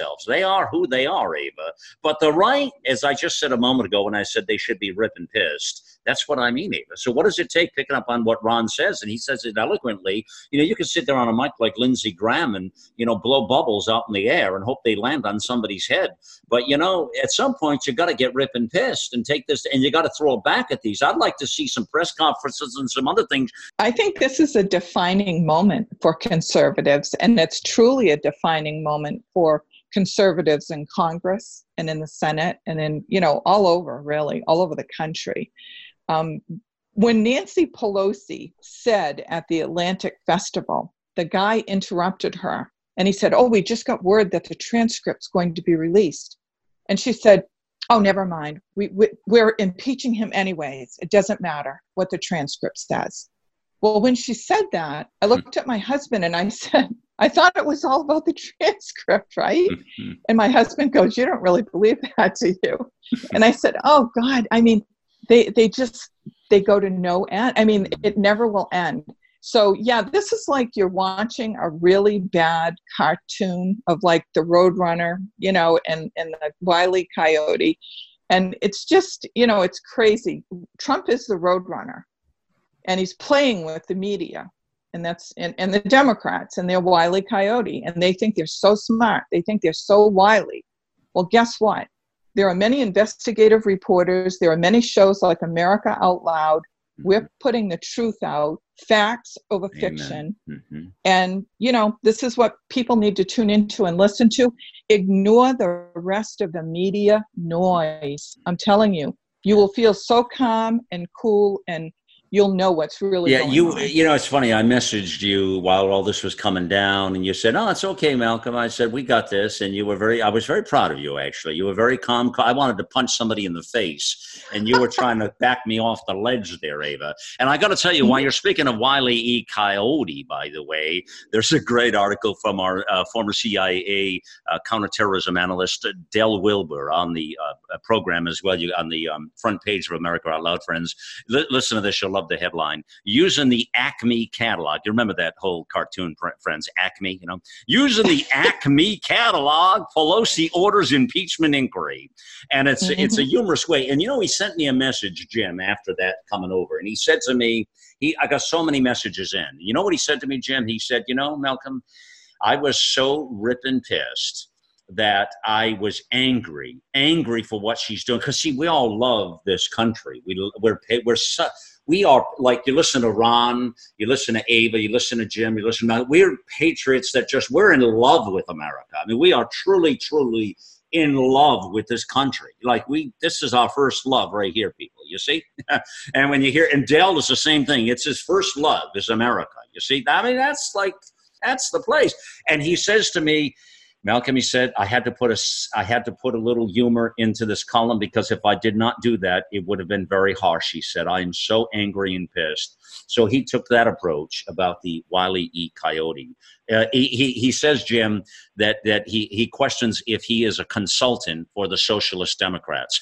are who they are, Ava. But the right, as I just said a moment ago when I said they should be ripping pissed, that's what I mean, Ava. So what does it take, picking up on what Ron says, and he says it eloquently, you know, you can sit there on a mic like Lindsey Graham and, you know, blow bubbles out in the air and hope they land on somebody's head. But, you know, at some point you got to get ripping pissed and take this, and you got to throw it back at these. I'd like to see some press conferences and some other things. I think this is a defining moment for conservatives, and it's truly a defining moment for conservatives in Congress and in the Senate and in, you know, all over, really, all over the country. Um, when Nancy Pelosi said at the Atlantic Festival, the guy interrupted her and he said, oh, we just got word that the transcript's going to be released. And she said, oh, never mind. We, we, we're impeaching him anyways. It doesn't matter what the transcript says. Well, when she said that, I looked at my husband and I said, I thought it was all about the transcript, right? Mm-hmm. And my husband goes, you don't really believe that, do you? And I said, oh, God, I mean, they they just, they go to no end. I mean, it never will end. So, yeah, this is like you're watching a really bad cartoon of like the Roadrunner, you know, and, and the Wile E. Coyote. And it's just, you know, it's crazy. Trump is the Roadrunner. And he's playing with the media, and that's and, and the Democrats, and they're Wile E. Coyote, and they think they're so smart. They think they're so wily. Well, guess what? There are many investigative reporters. There are many shows like America Out Loud. We're putting the truth out, facts over fiction. Mm-hmm. And, you know, this is what people need to tune into and listen to. Ignore the rest of the media noise. I'm telling you, you will feel so calm and cool, and you'll know what's really yeah, going you, on. You know, it's funny. I messaged you while all this was coming down, and you said, oh, it's okay, Malcolm. I said, we got this. And you were very, I was very proud of you, actually. You were very calm. I wanted to punch somebody in the face, and you were trying to back me off the ledge there, Ava. And I got to tell you, while you're speaking of Wile E. Coyote, by the way, there's a great article from our uh, former C I A uh, counterterrorism analyst, uh, Del Wilbur, on the uh, program as well, you on the um, front page of America Out Loud, friends. L- listen to this. You'll love the headline. Using the Acme catalog. You remember that whole cartoon, friends? Acme, you know? Using the Acme catalog, Pelosi orders impeachment inquiry. And it's mm-hmm. it's a humorous way. And you know, he sent me a message, Jim, after that coming over. And he said to me, he I got so many messages in. You know what he said to me, Jim? He said, you know, Malcolm, I was so ripping pissed that I was angry, angry for what she's doing. Because, see, we all love this country. We, we're, we're so, we are, like, you listen to Ron, you listen to Ava, you listen to Jim, you listen to, we're patriots that just, we're in love with America. I mean, we are truly, truly in love with this country. Like, we, this is our first love right here, people, you see? And when you hear, and Dell is the same thing. It's his first love is America, you see? I mean, that's like, that's the place. And he says to me, Malcolm, he said, I had to put a, I had to put a little humor into this column because if I did not do that, it would have been very harsh. He said, I am so angry and pissed. So he took that approach about the Wile E. Coyote. Uh, he, he he says, Jim, that that he he questions if he is a consultant for the Socialist Democrats.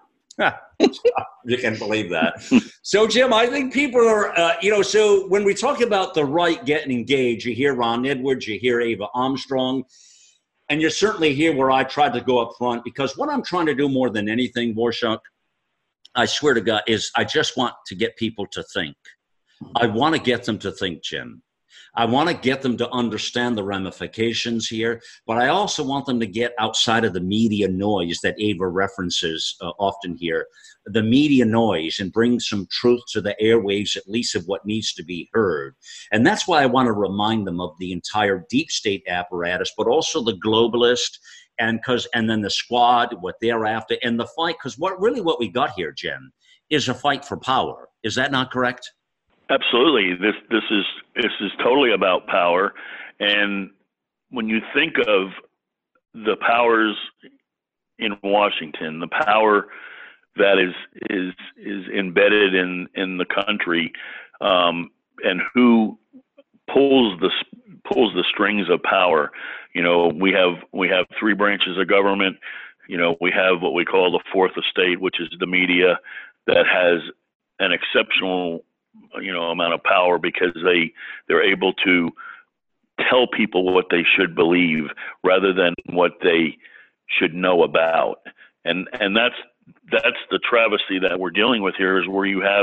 You can't believe that. So, Jim, I think people are, uh, you know, so when we talk about the right getting engaged, you hear Ron Edwards, you hear Ava Armstrong. And you're certainly here where I tried to go up front, because what I'm trying to do more than anything, Vorshak, I swear to God, is I just want to get people to think. I want to get them to think, Jim. I want to get them to understand the ramifications here, but I also want them to get outside of the media noise that Ava references uh, often here, the media noise, and bring some truth to the airwaves, at least of what needs to be heard. And that's why I want to remind them of the entire deep state apparatus, but also the globalist, and because and then the squad, what they're after, and the fight, because what really what we got here, Jim, is a fight for power. Is that not correct? Absolutely. This this is this is totally about power. And when you think of the powers in Washington, the power that is is is embedded in, in the country, um, and who pulls the pulls the strings of power. You know, we have we have three branches of government. You know, we have what we call the fourth estate, which is the media, that has an exceptional, you know, amount of power because they they're able to tell people what they should believe rather than what they should know about. And and that's that's the travesty that we're dealing with here, is where you have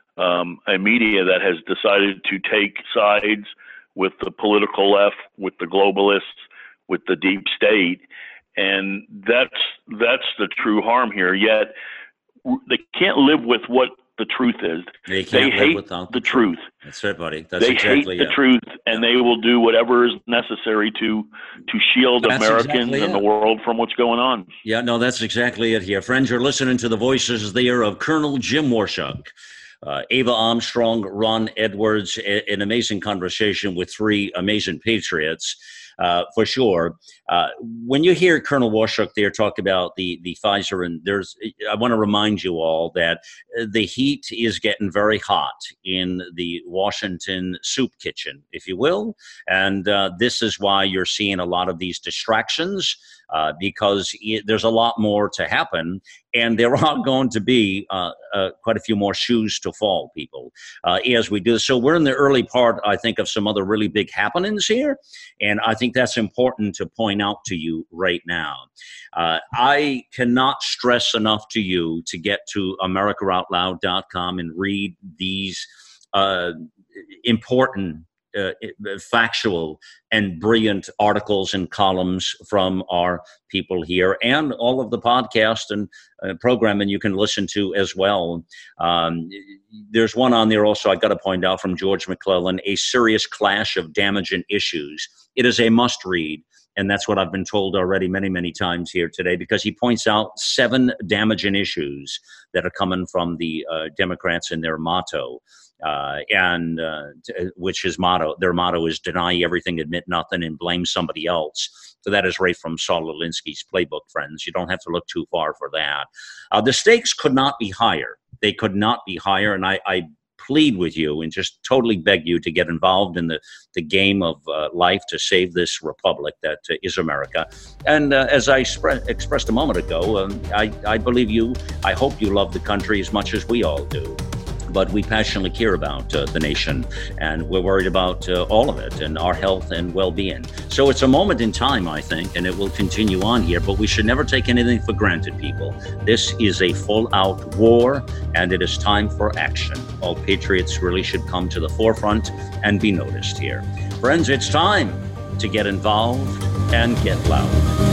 um, a media that has decided to take sides with the political left, with the globalists, with the deep state, and that's that's the true harm here. Yet they can't live with what the truth is. They can't they live hate without the truth. That's right, buddy. That's they exactly hate the it. truth, and they will do whatever is necessary to to shield That's Americans exactly and it. the world from what's going on. Yeah, no, that's exactly it here. Friends, you're listening to the voices there of Colonel Jim Warshuk, uh, Ava Armstrong, Ron Edwards, a- an amazing conversation with three amazing patriots. Uh, for sure. Uh, when you hear Colonel Warshuk there talk about the, the Pfizer, and there's, I want to remind you all that the heat is getting very hot in the Washington soup kitchen, if you will. And uh, this is why you're seeing a lot of these distractions, uh, because it, there's a lot more to happen. And there are going to be uh, uh, quite a few more shoes to fall, people, uh, as we do. So we're in the early part, I think, of some other really big happenings here. And I think that's important to point out to you right now. Uh, I cannot stress enough to you to get to America Out Loud dot com and read these uh, important Uh, factual and brilliant articles and columns from our people here, and all of the podcast and uh, programming you can listen to as well. Um, there's one on there also I got to point out from George McClellan, A Serious Clash of Damaging Issues. It is a must read. And that's what I've been told already many, many times here today, because he points out seven damaging issues that are coming from the uh, Democrats in their motto. Uh, and uh, t- which his motto, their motto is deny everything, admit nothing, and blame somebody else. So that is right from Saul Alinsky's playbook, friends. You don't have to look too far for that. Uh, the stakes could not be higher. They could not be higher. And I, I plead with you and just totally beg you to get involved in the, the game of uh, life to save this republic that uh, is America. And uh, as I expre- expressed a moment ago, um, I, I believe you, I hope you love the country as much as we all do. But we passionately care about uh, the nation, and we're worried about uh, all of it and our health and well-being. So it's a moment in time, I think, and it will continue on here, but we should never take anything for granted, people. This is a full-out war, and it is time for action. All patriots really should come to the forefront and be noticed here. Friends, it's time to get involved and get loud.